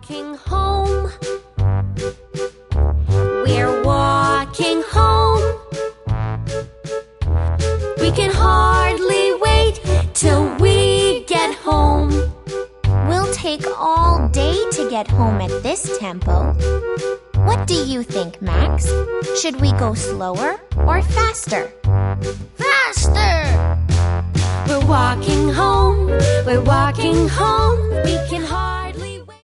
walking home. We're walking home. We can hardly wait till we get home. We'll take all day to get home at this tempo. What do you think, Max? Should we go slower or faster? Faster! We're walking home. We're walking home. We can hardly